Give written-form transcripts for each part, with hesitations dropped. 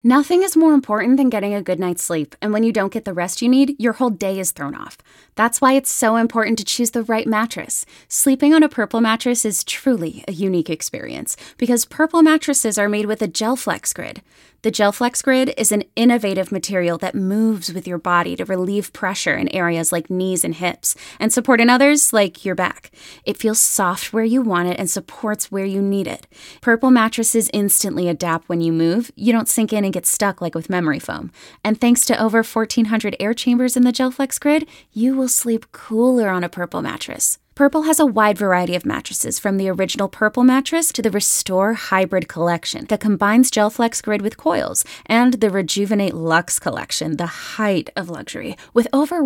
Nothing is more important than getting a good night's sleep, and when you don't get the rest you need, your whole day is thrown off. That's why it's so important to choose the right mattress. Sleeping on a Purple mattress is truly a unique experience, because Purple mattresses are made with a GelFlex Grid. The GelFlex Grid is an innovative material that moves with your body to relieve pressure in areas like knees and hips, and support in others like your back. It feels soft where you want it and supports where you need it. Purple mattresses instantly adapt when you move. You don't sink in and get stuck like with memory foam. And thanks to over 1,400 air chambers in the GelFlex Grid, you will sleep cooler on a Purple mattress. Purple has a wide variety of mattresses, from the original Purple mattress to the Restore Hybrid collection that combines GelFlex Grid with coils, and the Rejuvenate Luxe collection, the height of luxury, with over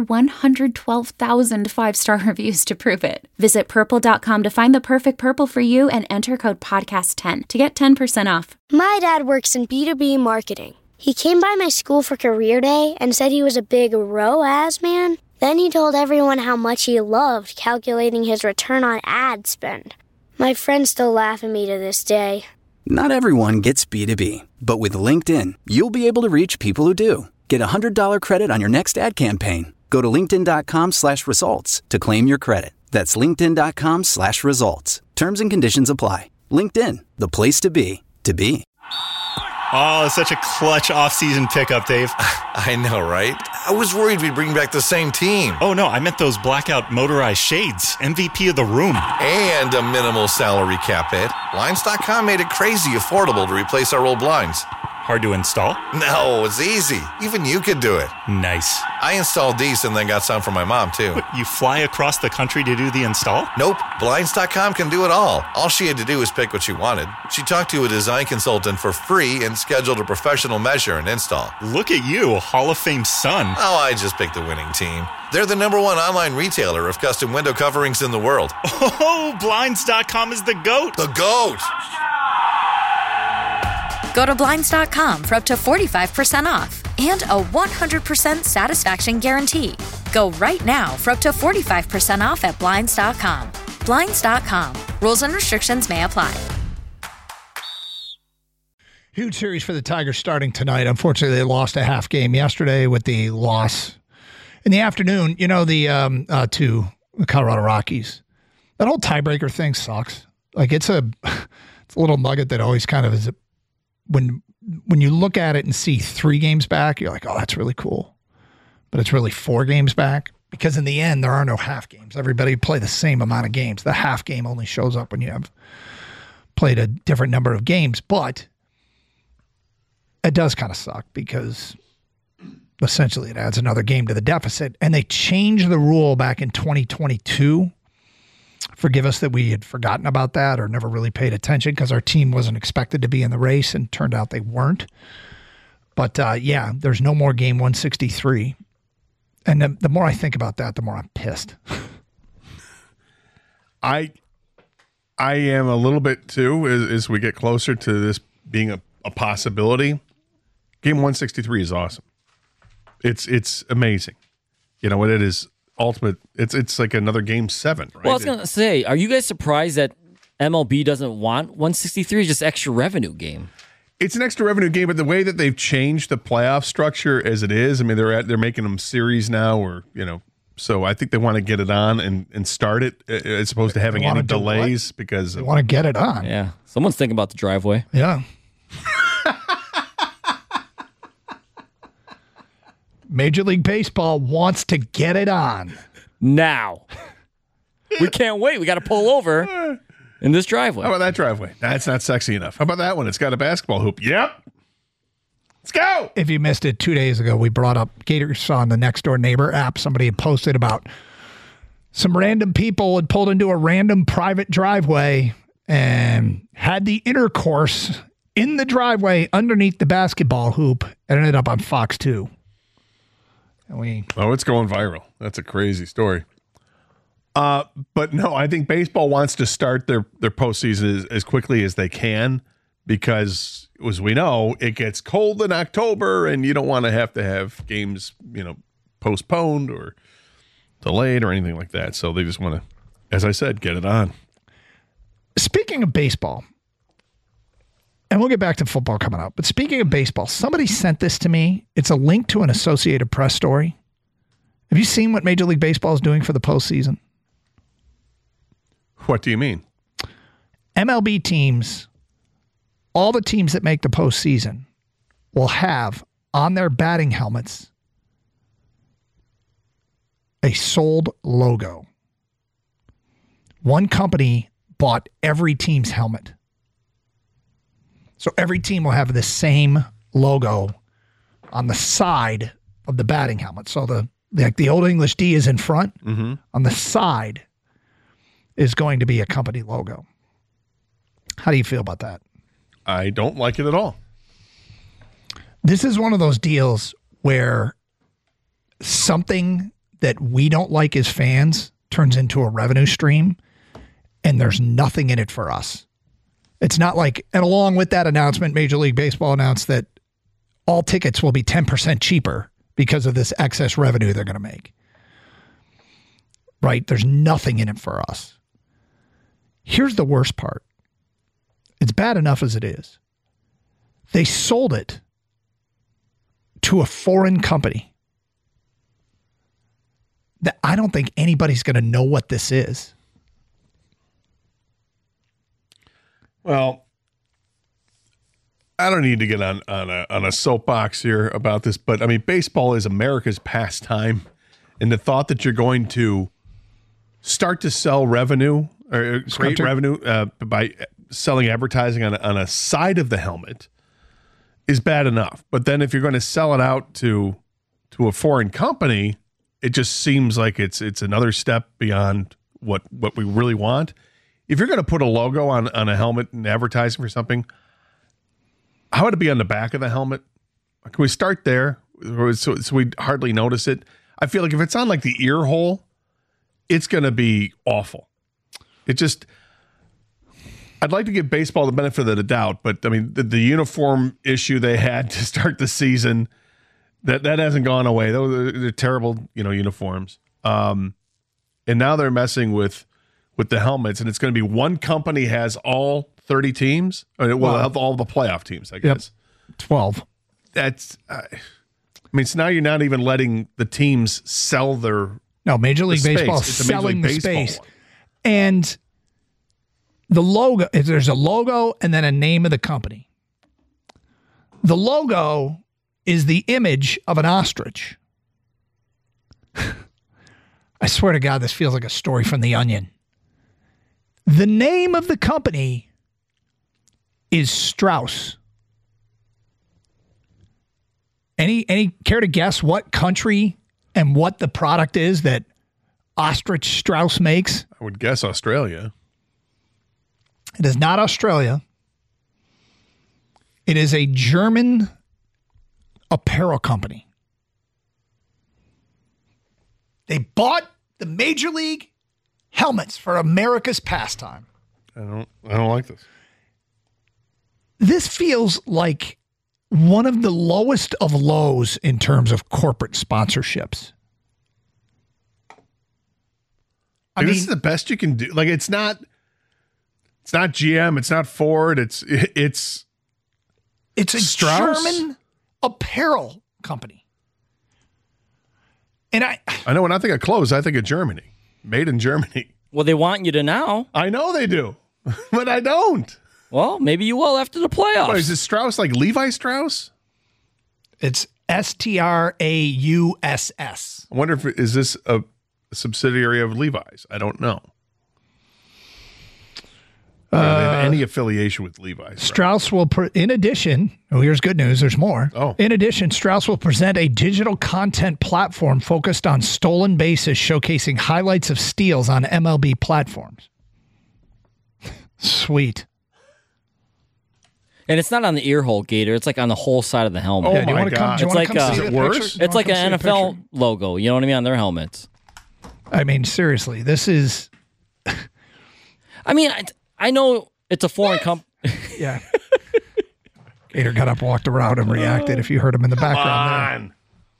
112,000 five-star reviews to prove it. Visit purple.com to find the perfect Purple for you and enter code podcast10 to get 10% off. My dad works in B2B marketing. He came by my school for career day and said he was a big ROAS man. Then he told everyone how much he loved calculating his return on ad spend. My friends still laugh at me to this day. Not everyone gets B2B, but with LinkedIn, you'll be able to reach people who do. Get a $100 credit on your next ad campaign. Go to linkedin.com/results to claim your credit. That's linkedin.com/results. Terms and conditions apply. LinkedIn, the place to be, to be. Oh, it's such a clutch off-season pickup, Dave. I know, right? I was worried we'd bring back the same team. Oh, no, I meant those blackout motorized shades. MVP of the room. And a minimal salary cap hit. Blinds.com made it crazy affordable to replace our old blinds. Hard to install? No, it's easy. Even you could do it. Nice. I installed these and then got some for my mom, too. What, you fly across the country to do the install? Nope. Blinds.com can do it all. All she had to do was pick what she wanted. She talked to a design consultant for free and scheduled a professional measure and install. Look at you, Hall of Fame son. Oh, I just picked the winning team. They're the #1 online retailer of custom window coverings in the world. Oh, Blinds.com is the GOAT. The GOAT! Go to Blinds.com for up to 45% off and a 100% satisfaction guarantee. Go right now for up to 45% off at Blinds.com. Blinds.com. Rules and restrictions may apply. Huge series for the Tigers starting tonight. Unfortunately, they lost a half game yesterday with the loss in the afternoon, to the Colorado Rockies. That whole tiebreaker thing sucks. Like it's a little nugget that always kind of is. When you look at it and see 3 games back, you're like, oh, that's really cool. But it's really 4 games back, because in the end, there are no half games. Everybody play the same amount of games. The half game only shows up when you have played a different number of games. But it does kind of suck, because essentially it adds another game to the deficit. And they changed the rule back in 2022. Forgive us that we had forgotten about that or never really paid attention, because our team wasn't expected to be in the race, and turned out they weren't. But there's no more game 163. And the more I think about that, the more I'm pissed. I am a little bit too, as we get closer to this being a possibility. Game 163 is awesome. It's amazing. You know what it is. Ultimate, it's like another game 7, right? Well, I was going to say, are you guys surprised that MLB doesn't want 163, just extra revenue game? It's an extra revenue game, but the way that they've changed the playoff structure as it is, I mean, they're making them series now, or so I think they want to get it on and start it as opposed to having any delays, because they want to get it on. Yeah, someone's thinking about the driveway. Yeah. Major League Baseball wants to get it on. Now. We can't wait. We got to pull over in this driveway. How about that driveway? That's not sexy enough. How about that one? It's got a basketball hoop. Yep. Let's go. If you missed it 2 days ago, we brought up Gators on the Next Door Neighbor app. Somebody had posted about some random people had pulled into a random private driveway and had the intercourse in the driveway underneath the basketball hoop, and ended up on Fox 2. It's going viral. That's a crazy story. But no, I think baseball wants to start their postseason as quickly as they can, because, as we know, it gets cold in October, and you don't want to have games, postponed or delayed or anything like that. So they just want to, as I said, get it on. Speaking of baseball, And we'll get back to football coming up. But speaking of baseball, somebody sent this to me. It's a link to an Associated Press story. Have you seen what Major League Baseball is doing for the postseason? What do you mean? MLB teams, all the teams that make the postseason, will have on their batting helmets a sold logo. One company bought every team's helmet. So every team will have the same logo on the side of the batting helmet. So the Old English D is in front. Mm-hmm. On the side is going to be a company logo. How do you feel about that? I don't like it at all. This is one of those deals where something that we don't like as fans turns into a revenue stream, and there's nothing in it for us. It's not like, and along with that announcement, Major League Baseball announced that all tickets will be 10% cheaper because of this excess revenue they're going to make. Right? There's nothing in it for us. Here's the worst part. It's bad enough as it is. They sold it to a foreign company that I don't think anybody's going to know what this is. Well, I don't need to get on a soapbox here about this, but I mean, baseball is America's pastime, and the thought that you're going to start to sell revenue or create revenue by selling advertising on a side of the helmet is bad enough. But then if you're going to sell it out to a foreign company, it just seems like it's another step beyond what we really want. If you're going to put a logo on a helmet and advertising for something, how would it be on the back of the helmet? Can we start there so we hardly notice it? I feel like if it's on like the ear hole, it's going to be awful. It just, I'd like to give baseball the benefit of the doubt, but I mean, the uniform issue they had to start the season, that hasn't gone away. They're terrible, uniforms. And now they're messing with the helmets, and it's going to be one company has all 30 teams. All the playoff teams, I guess. Yep. 12. That's, so now you're not even letting the teams sell their. No, Major League Baseball is selling the space. And the logo, there's a logo and then a name of the company. The logo is the image of an ostrich. I swear to God, this feels like a story from The Onion. The name of the company is Strauss. Any care to guess what country and what the product is that Ostrich Strauss makes? I would guess Australia. It is not Australia. It is a German apparel company. They bought the Major League helmets for America's pastime. I don't like this. This feels like one of the lowest of lows in terms of corporate sponsorships. I mean, this is the best you can do. Like, it's not GM, it's not Ford, it's a Strauss? German apparel company. And I know when I think of clothes, I think of Germany. Made in Germany. Well, they want you to now. I know they do, but I don't. Well, maybe you will after the playoffs. What, is this Strauss like Levi Strauss? It's Strauss. I wonder is this a subsidiary of Levi's? I don't know. They have any affiliation with Levi's? Strauss will, in addition, here's good news, there's more. Oh. In addition, Strauss will present a digital content platform focused on stolen bases, showcasing highlights of steals on MLB platforms. Sweet. And it's not on the ear hole, Gator. It's like on the whole side of the helmet. Oh, my God. It's like is it worse? It's like an NFL logo. You know what I mean? On their helmets. I mean, seriously, this is... I mean, I know it's a foreign company. Yeah. Gator got up, walked around, and reacted if you heard him in the background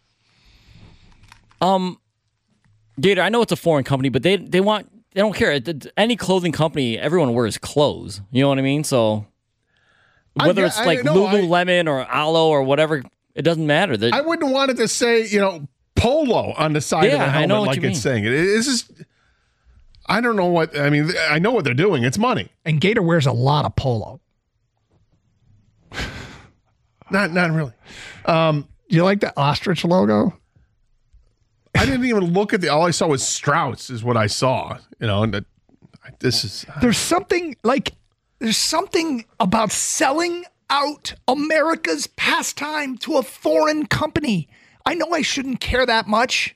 there. Gator, I know it's a foreign company, but they don't care. Any clothing company, everyone wears clothes. You know what I mean? So Whether it's like Lululemon or Aloe or whatever, it doesn't matter. I wouldn't want it to say, Polo on the side of the helmet like it's saying it. It's just, I don't know what, I mean, I know what they're doing. It's money. And Gator wears a lot of polo. Not really. You like the ostrich logo? I didn't even look at all I saw was Strauss is what I saw, and this is. There's something about selling out America's pastime to a foreign company. I know I shouldn't care that much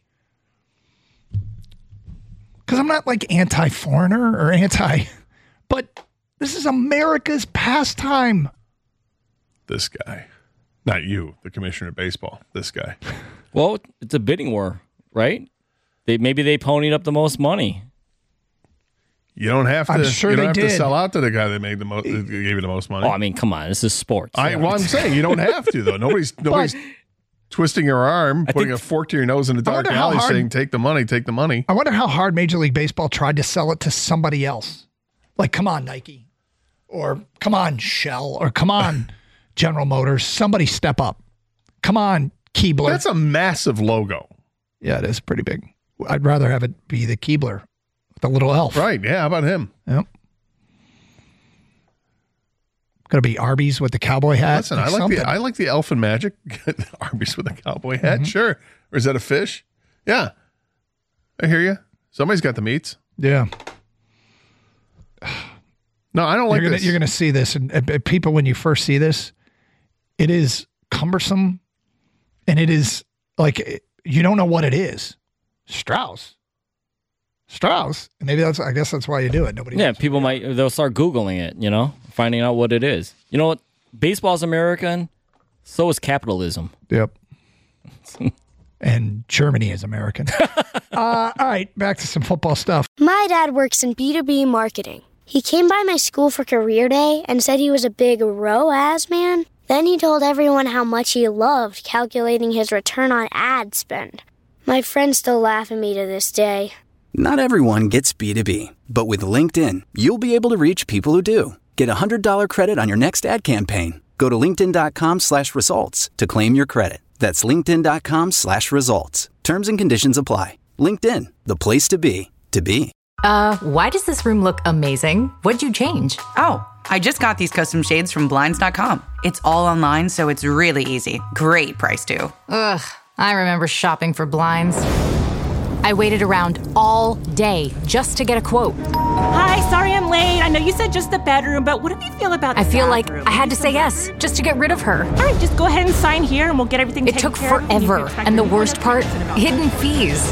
because I'm not like anti-foreigner or but this is America's pastime. This guy, not you, the commissioner of baseball, this guy. Well, it's a bidding war, right? Maybe they ponied up the most money. You don't have to. I'm sure you don't they have did. to sell out to the guy that made gave you the most money. Oh, I mean, come on, this is sports. I'm saying you don't have to though. Nobody's twisting your arm, putting a fork to your nose in a dark alley, saying, "Take the money, take the money." I wonder how hard Major League Baseball tried to sell it to somebody else. Like, come on, Nike, or come on, Shell, or come on, General Motors. Somebody step up. Come on, Keebler. That's a massive logo. Yeah, it is pretty big. I'd rather have it be the Keebler, the little elf. Right? Yeah. How about him? Yep. Going to be Arby's with the cowboy hat. Listen, I like the Elf and Magic. Arby's with a cowboy hat, sure. Or is that a fish? Yeah, I hear you. Somebody's got the meats. Yeah. No, I don't like this. You're going to see this, and people, when you first see this, it is cumbersome, and it is like you don't know what it is. Strauss. And maybe I guess that's why you do it. Nobody. Yeah, knows. people they'll start Googling it, finding out what it is. You know what? Baseball's American, so is capitalism. Yep. And Germany is American. All right, back to some football stuff. My dad works in B2B marketing. He came by my school for career day and said he was a big ROAS man. Then he told everyone how much he loved calculating his return on ad spend. My friends still laugh at me to this day. Not everyone gets B2B, but with LinkedIn, you'll be able to reach people who do. Get a $100 credit on your next ad campaign. Go to linkedin.com/results to claim your credit. That's linkedin.com/results. Terms and conditions apply. LinkedIn, the place to be, to be. Why does this room look amazing? What'd you change? Oh, I just got these custom shades from Blinds.com. It's all online, so it's really easy. Great price, too. Ugh, I remember shopping for blinds. I waited around all day just to get a quote. Hi, sorry I'm late. I know you said just the bedroom, but what do you feel about the I feel bathroom? like I had to say yes just to get rid of her. All right, just go ahead and sign here and we'll get everything taken care of. It took forever, and the worst part, hidden fees.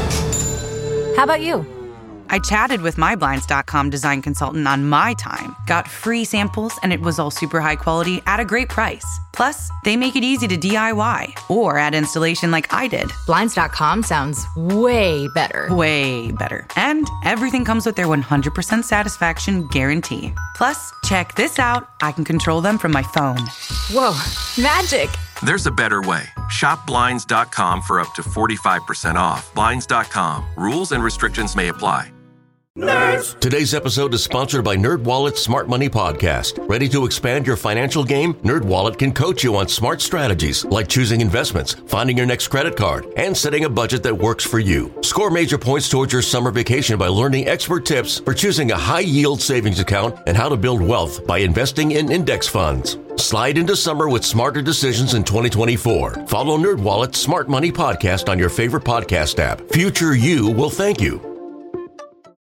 How about you? I chatted with my Blinds.com design consultant on my time, got free samples, and it was all super high quality at a great price. Plus, they make it easy to DIY or add installation like I did. Blinds.com sounds way better. Way better. And everything comes with their 100% satisfaction guarantee. Plus, check this out. I can control them from my phone. Whoa, magic. There's a better way. Shop Blinds.com for up to 45% off. Blinds.com. Rules and restrictions may apply. Nerds. Today's episode is sponsored by NerdWallet's Smart Money Podcast. Ready to expand your financial game? NerdWallet can coach you on smart strategies like choosing investments, finding your next credit card, and setting a budget that works for you. Score major points towards your summer vacation by learning expert tips for choosing a high-yield savings account and how to build wealth by investing in index funds. Slide into summer with smarter decisions in 2024. Follow NerdWallet's Smart Money Podcast on your favorite podcast app. Future you will thank you.